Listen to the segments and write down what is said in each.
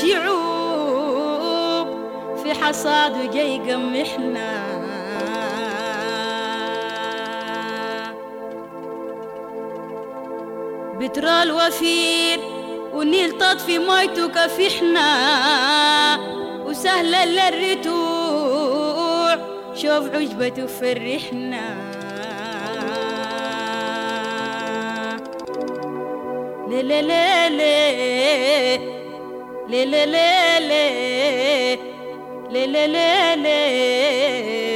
يعوب في حصاد وجاي يقمحنا. بترول وفير والنيل تطفي مويته كفحنا، وسهلا للرتوع شوف عجبته فرحنا. لي لي لي لي لي لي لي لي لي لي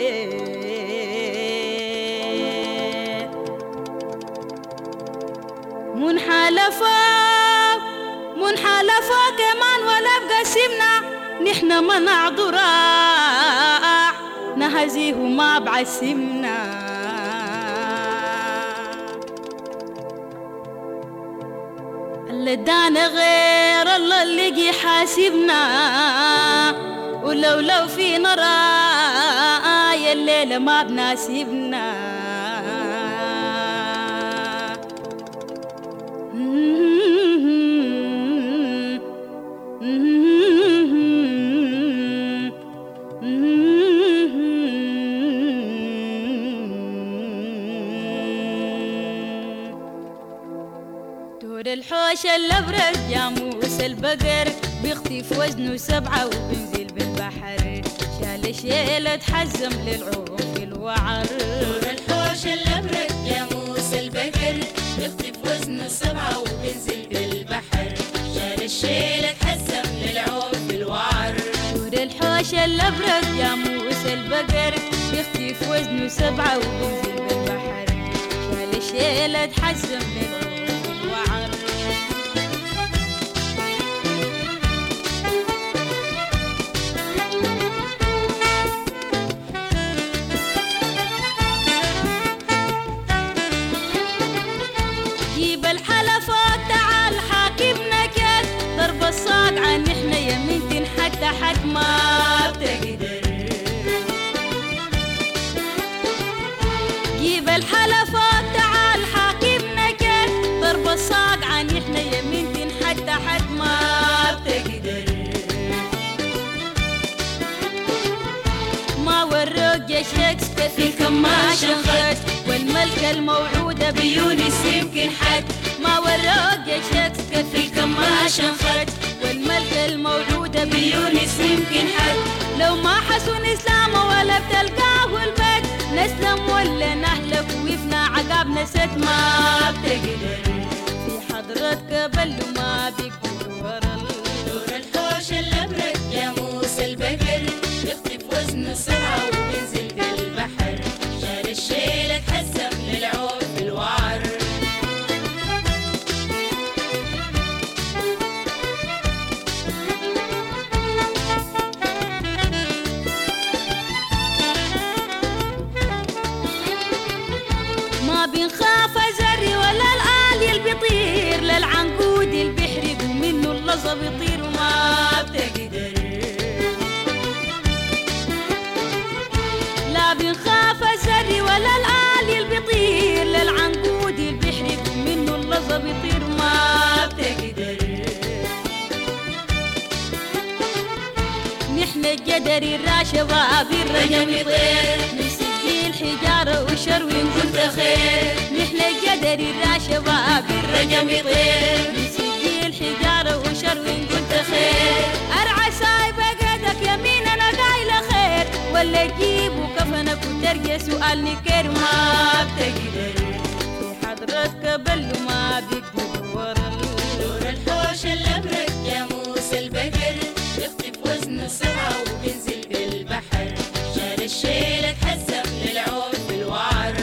منحلفة كمان ولا بقسمنا، نحنا منع ضراع نهزيه ما بعسمنا. اللي ادانا غير الله اللي يجي حاسبنا، ولو في نرايا الليلة ما بناسبنا. دور الحوش الأبرق جاموس البقر بيخطف وزنه 7 وبنزل بالبحر، شال شيلة تحزم للعوم في الوعر. دور الحوش الأبرق جاموس البقر بيخطف وزنه 7 وبنزل بالبحر، شال الشيلة تحزم للعوم في الوعر. دور الحوش الأبرق جاموس البقر بيخطف وزنه 7 وبنزل بالبحر، شال شيلة تحزم للعوم في الوعر. جيب الحلفات تعال حاكمنا كد، ضرب الصاق عن احنا يمين حتى حد ما بتقدر. جيب الحلفات تعال حاكمنا كد، ضرب الصاق عن احنا يمين حتى حد ما بتقدر. ما وروك جيشك في الكماشة خد، والملكة الموعودة بيونس يمكن حد. ما وروك جيشك في الكماشة خد، والملكة الموعودة بيونس يمكن حد. لو ما حسن إسلامه ولا بتلقاه البد، نسلم ولا نهلك ويفنى عقابنا ست ما بتقدر. في حضرتك بلو ما بيقدر ورا. دور الحوش الأبرق جاموس البقر يخطف وزنه 7 وبنزل بالبحر، شال الشيلة تحزم للعوم في الوعر. ما بنخاف زري ولا الآلي اللي بيطير، للعنقود اللي بيحرق ومنه اللظة بيطير وما بتقدر. لا بنخاف زري ولا الآلي اللي بيطير، للعنقود اللي بيحرق ومنه اللظة بيطير وما بتقدر. نحن الجدر الراشبة بالرجم يطير، الحجارة وشروي كنت خير. نحن الجدر الراشبة بالرجم يطير، نسجي الحجارة وشروي كنت خير. أرعى سايبة قدك يمين أنا قايلة خير، ولا تجيبوا كفنك وترجع سؤال نكير ما بتقدر. في حضرتك بلو ما بيقدر ورا. دور الحوش الأبرق جاموس البقر يخطف وزنه 7 وبنزل بالبحر، شال الشيلة تحزم للعوم في الوعر.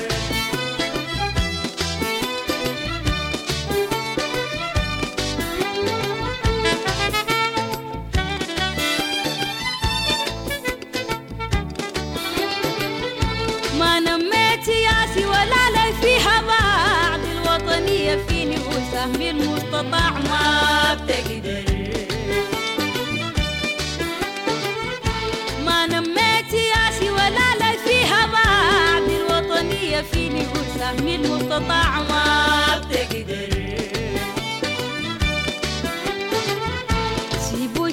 ما نميت سياسي ولا لي فيها بعض، الوطنية فيني وسهم المستطاع ما بتقدر. ما نميت سياسي ولا لي فيها بعض، الوطنية فيني وسهم المستطاع ما بتقدر. سيبوا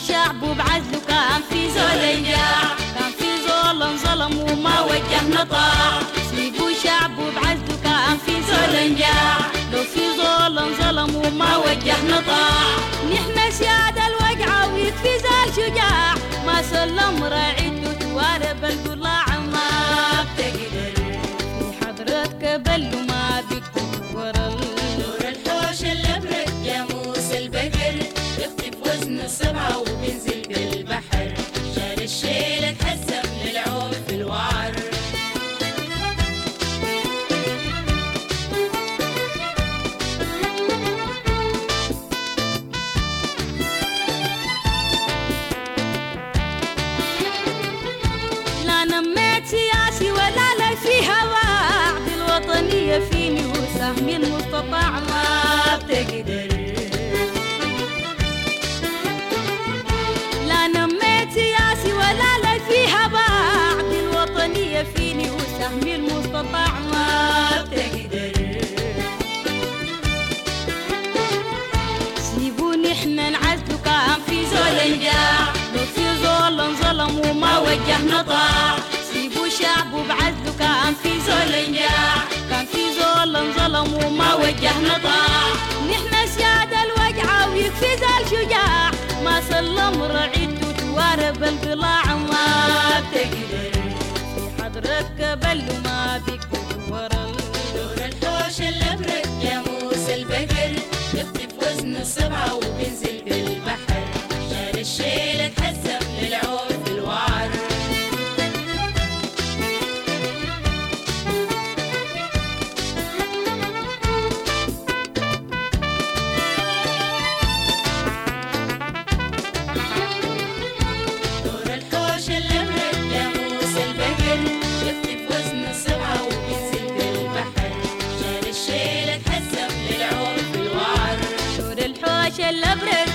نطاع سيبوا شعب وبعزه كان في زول نجاع لو في ظلم ظلموا ما وجهنا طاع نحن سيادة الوقعة ويكفي زال شجاع ما سلم راعيته توارب القلاع ما بتقدر في حضرتك بل ما بيكتب ورا دور الحوش الأبرد جاموس البقر يخطف وزن 7 وبينزل بالبحر شال الشيل اتهزم للعود في الوعر لا نميت سياسي ولا لا فيها وعد الوطنية فيني وسهم المستطاع ما بتقدر لا نميت سياسي ولا لا فيها بعد الوطنية فيني وسهم المستطاع ما بتقدر سيبوني احنا نعزلوا كان في زول نجاع لو في ظلم ظلم وما وجهنا طاع سيبوا شعب وبعزلوا كان في زول نجاع كان في ظلم ظلم وما وجهنا طاع نحن سيادة الوقعة ويكفي زال شجاع ما سلم رعيته توارب القلاع ما بتقدر في حضرتك بل ما بيكتب ورا دور الحوش الأبرد جاموس البقر يخطف وزن 7 وبينزل بالبحر شال الشيل اتهزم للعود في الوعر دور الحوش الأبرد جاموس البقر يخطف وزن 7 وبينزل بالبحر شال الشيل اتهزم للعود في الوعر دور الحوش الأبرد